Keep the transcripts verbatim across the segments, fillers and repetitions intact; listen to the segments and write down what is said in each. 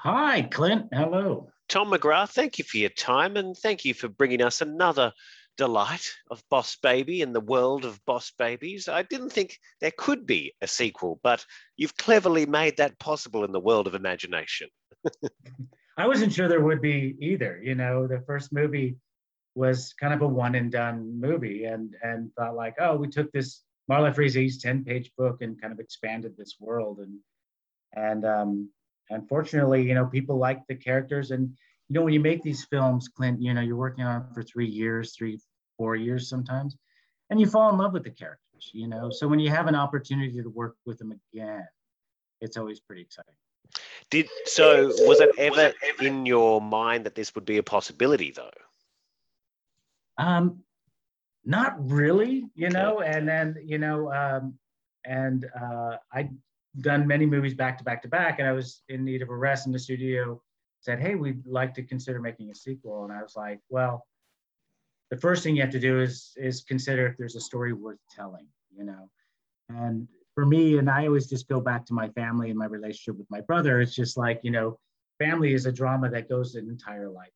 Hi, Clint. Hello. Tom McGrath, thank you for your time and thank you for bringing us another delight of Boss Baby in the world of Boss Babies. I didn't think there could be a sequel, but you've cleverly made that possible in the world of imagination. I wasn't sure there would be either. You know, the first movie was kind of a one and done movie, and and thought like, oh, we took this Marla Frazier's ten page book and kind of expanded this world, and and um, unfortunately, you know, people like the characters, and you know, when you make these films, Clint, you know, you're working on it for three years, three, four years sometimes, and you fall in love with the characters. You know, so when you have an opportunity to work with them again, it's always pretty exciting. Did so was it ever in your mind that this would be a possibility though? Um, Not really, you Okay. know, and then, you know, um, and uh, I'd done many movies back to back to back, and I was in need of a rest, in the studio said, hey, we'd like to consider making a sequel. And I was like, well, the first thing you have to do is is consider if there's a story worth telling, you know. And for me, and I always just go back to my family and my relationship with my brother, it's just like, you know, family is a drama that goes an entire life.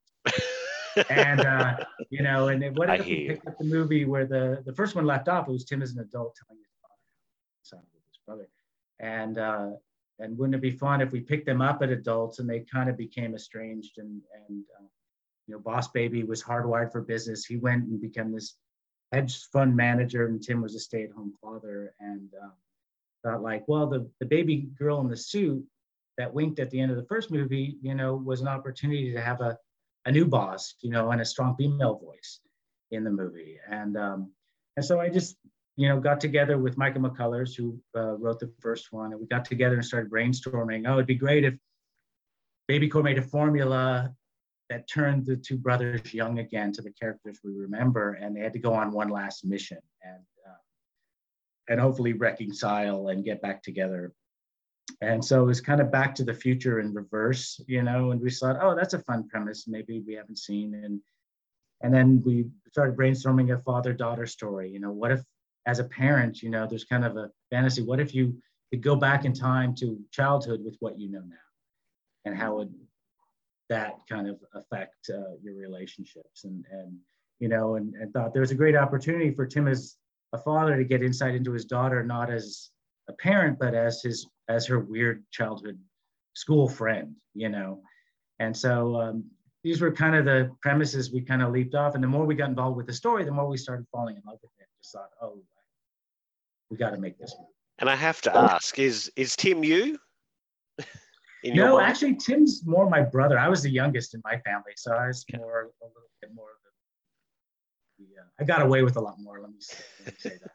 And uh, you know, and what I if we hear you. picked up the movie where the the first one left off? It was Tim as an adult telling his father son with his brother, and uh, and wouldn't it be fun if we picked them up at adults and they kind of became estranged, and and uh, you know, Boss Baby was hardwired for business. He went and became this hedge fund manager, and Tim was a stay at home father, and um, thought like, well, the the baby girl in the suit that winked at the end of the first movie, you know, was an opportunity to have a a new boss, you know, and a strong female voice in the movie. And um, and so I just, you know, got together with Michael McCullers, who uh, wrote the first one, and we got together and started brainstorming. Oh, it'd be great if Baby Core made a formula that turned the two brothers young again to the characters we remember, and they had to go on one last mission and uh, and hopefully reconcile and get back together. And so it was kind of Back to the Future in reverse, you know, and we thought, oh, that's a fun premise, maybe we haven't seen. And and then we started brainstorming a father-daughter story. You know, what if, as a parent, you know, there's kind of a fantasy, what if you could go back in time to childhood with what you know now? And how would that kind of affect uh, your relationships? And, and you know, and, and thought there was a great opportunity for Tim as a father to get insight into his daughter, not as a parent, but as his as her weird childhood school friend, you know. And so um, these were kind of the premises we kind of leaped off. And the more we got involved with the story, the more we started falling in love with it. Just thought, oh, we got to make this movie. And I have to ask, is is Tim you in your No, mind? actually, Tim's more my brother. I was the youngest in my family, so I was more a little bit more of the. the uh, I got away with a lot more. Let me say, let me say that.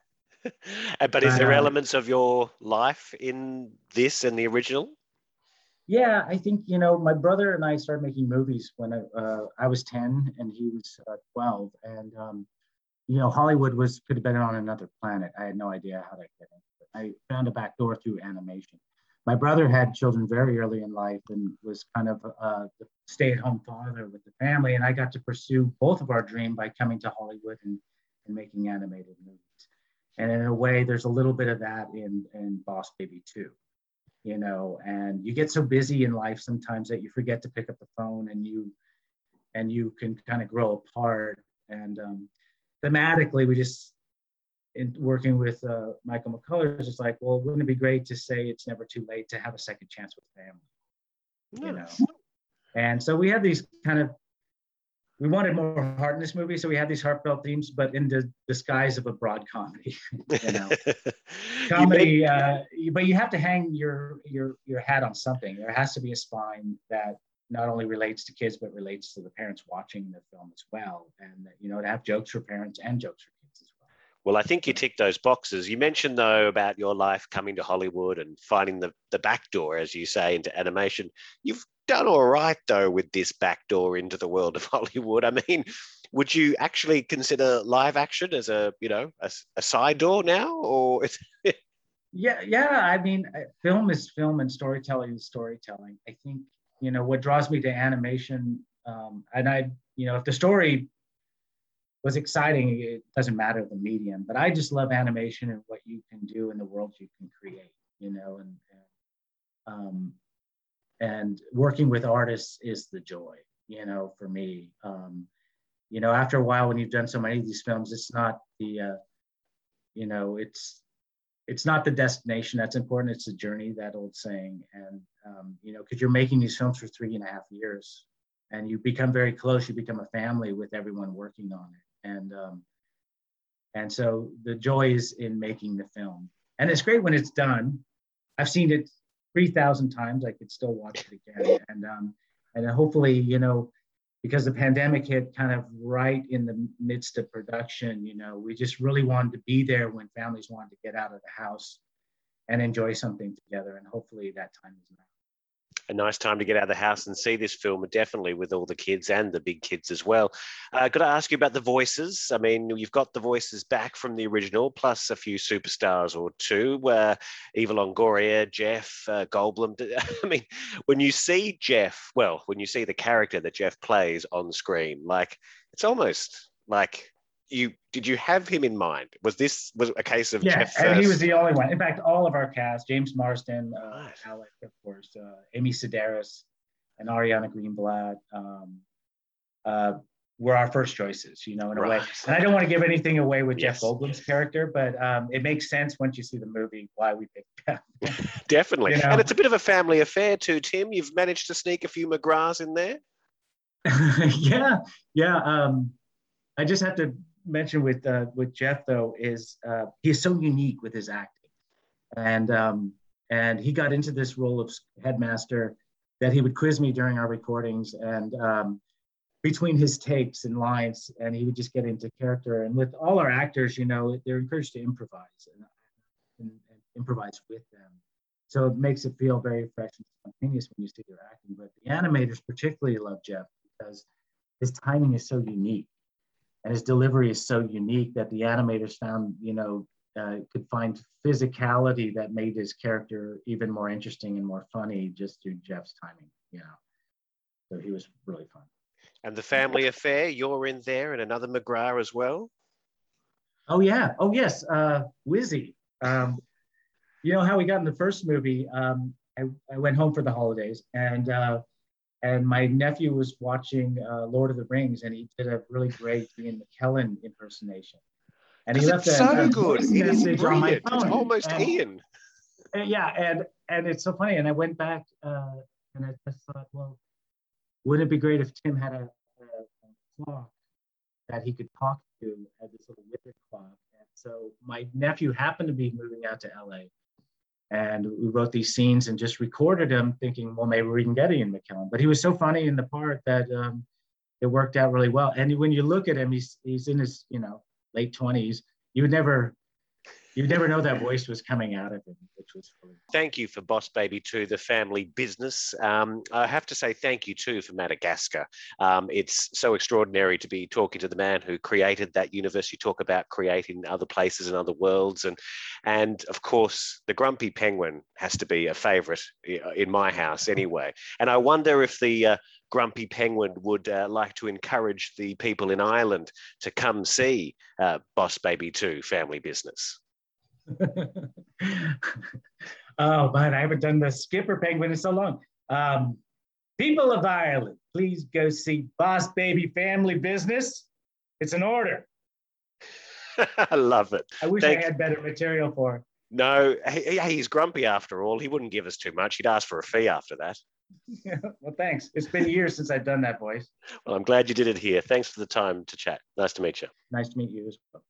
But is But there uh, elements of your life in this and the original? yeah, I think, you know, my brother and I started making movies when I, uh, I was ten and he was uh, twelve, and um, you know, Hollywood was could have been on another planet. I had no idea how to get in. I found a back door through animation. My brother had children very early in life and was kind of uh, the stay-at-home father with the family, and I got to pursue both of our dream by coming to Hollywood and, and making animated movies. And in a way, there's a little bit of that in in Boss Baby too, you know. And you get so busy in life sometimes that you forget to pick up the phone, and you and you can kind of grow apart. And um, thematically, we just in working with uh, Michael McCullers, it's like, well, wouldn't it be great to say it's never too late to have a second chance with family, you know? Nice. And so we had these kind of, we wanted more heart in this movie, so we had these heartfelt themes, but in the disguise of a broad comedy, you know. You meant Comedy, uh, but you have to hang your your your hat on something. There has to be a spine that not only relates to kids but relates to the parents watching the film as well, and you know, to have jokes for parents and jokes for kids as well, I think you well. tick those boxes. You mentioned though about your life coming to Hollywood and finding the the back door, as you say, into animation. You've done all right though with this back door into the world of Hollywood. I mean, would you actually consider live action as a you know a, a side door now, or is Yeah, yeah. I mean, film is film and storytelling is storytelling. I think, you know, what draws me to animation, um, and I, you know, if the story was exciting, it doesn't matter the medium, but I just love animation and what you can do in the world you can create, you know, and, and um, and working with artists is the joy, you know, for me. Um, you know, after a while, when you've done so many of these films, it's not the, uh, you know, it's it's not the destination that's important. It's the journey, that old saying. And, um, you know, because you're making these films for three and a half years and you become very close, you become a family with everyone working on it. And, um, and so the joy is in making the film. And it's great when it's done. I've seen it three thousand times. I could still watch it again. And, um, and hopefully, you know, because the pandemic hit kind of right in the midst of production, you know, we just really wanted to be there when families wanted to get out of the house and enjoy something together. And hopefully that time is now. A nice time to get out of the house and see this film, definitely with all the kids and the big kids as well. Uh, got to ask you about the voices. I mean, you've got the voices back from the original, plus a few superstars or two, uh, Eva Longoria, Jeff uh, Goldblum. I mean, when you see Jeff, well, when you see the character that Jeff plays on screen, like, it's almost like, you did you have him in mind? Was this was a case of yeah, Jeff and first? he was the only one. In fact, all of our cast, James Marsden, uh, Right. Alec, of course, uh, Amy Sedaris, and Ariana Greenblatt, um, uh, were our first choices, you know, in a way. Right. And I don't want to give anything away with Yes. Jeff Goldblum's character, but um, it makes sense once you see the movie why we picked Jeff. Definitely. You know? And it's a bit of a family affair too, Tim. You've managed to sneak a few McGraths in there. yeah, yeah. Um, I just have to mention with uh, with Jeff though is uh, he's so unique with his acting, and um, and he got into this role of headmaster that he would quiz me during our recordings, and um, between his takes and lines, and he would just get into character. And with all our actors, you know, they're encouraged to improvise and, and, and improvise with them. So it makes it feel very fresh and spontaneous when you see their acting. But the animators particularly love Jeff because his timing is so unique and his delivery is so unique that the animators found, you know, uh, could find physicality that made his character even more interesting and more funny just through Jeff's timing, you know. So he was really fun. And the family affair, you're in there, and another McGrath as well. Oh yeah, oh yes, uh, Wizzy. Um, you know how we got in the first movie? Um, I, I went home for the holidays, and uh, and my nephew was watching uh, Lord of the Rings, and he did a really great Ian McKellen impersonation. And he left It's a, so a good. voice It is message on my brilliant. phone. It's almost and, Ian. and yeah, and and it's so funny. And I went back uh, and I just thought, well, wouldn't it be great if Tim had a, a, a clock that he could talk to at this little wizard clock? And so my nephew happened to be moving out to L A, and we wrote these scenes and just recorded them, thinking, well, maybe we can get Ian McKellen. But he was so funny in the part that um, it worked out really well. And when you look at him, he's he's in his you know late twenties. You would never. You never know that voice was coming out of him, which was really fun. Thank you for Boss Baby two, the family business. Um, I have to say thank you too for Madagascar. Um, it's so extraordinary to be talking to the man who created that universe. You talk about creating other places and other worlds. And, and of course, the Grumpy Penguin has to be a favorite in my house anyway. And I wonder if the uh, Grumpy Penguin would uh, like to encourage the people in Ireland to come see uh, Boss Baby two, family business. Oh, man, I haven't done the Skipper Penguin in so long. Um, people of Ireland, please go see Boss Baby Family Business. It's an order. I love it. I wish Thank I had better material for it. No, he, he's grumpy after all. He wouldn't give us too much. He'd ask for a fee after that. Yeah, well, thanks. It's been years since I've done that voice. Well, I'm glad you did it here. Thanks for the time to chat. Nice to meet you. Nice to meet you as well.